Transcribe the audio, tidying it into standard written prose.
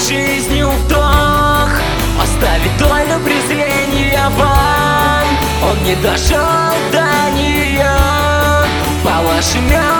жизнью вдох оставит долю презрения вам. Он не дошел до нее по вашим